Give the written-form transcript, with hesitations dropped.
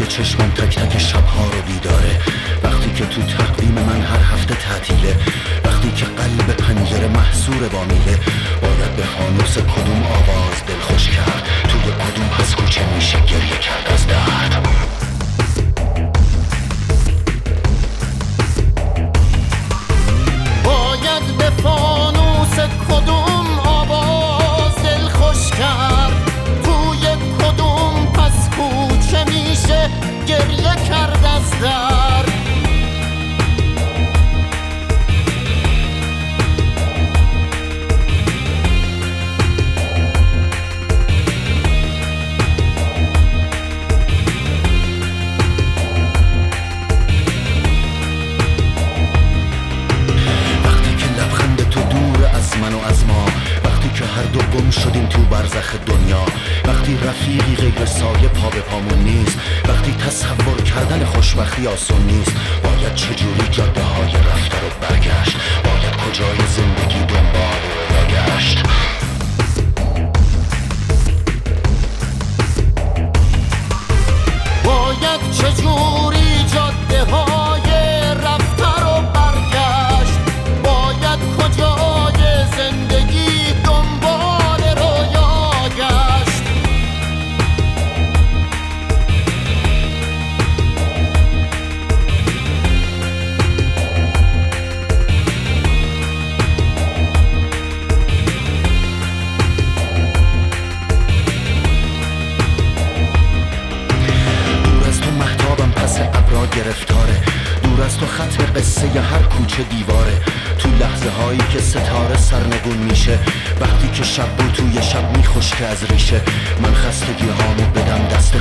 چشمم تک تک شبها رو بیداره، وقتی که تو تقویم من هر هفته تعطیله، وقتی که قلب پنجره محصور با میله. باید به فانوس کدوم آواز دلخوش کرد، توی کدوم پس کوچه میشه گریه کرد از درد. باید به فانوس کدوم آواز دلخوش کرد، توی کدوم پس کوچه میشه گریه کرد از درد. من و از ما، وقتی که هر دو گم شدیم تو برزخ دنیا، وقتی رفیقی غیر سایه پا به پامون نیست، وقتی تصور کردن خوشبختی آسون نیست. باید چجوری جاده های رفته رو برگشت، باید کجای زندگی دنبال رو گشت. باید چجوری جاده های رفته رو برگشت، باید کجای زندگی دنبال رویا گشت. دور از تو مهتابم پس ابرا گرفتاره، دور از تو خط قصه ی هر کوچه دیواره. تو لحظه هایی که ستاره سرنگون میشه، وقتی که شب بود توی شب میخشکه از ریشه. من خستگی هامو بدم دست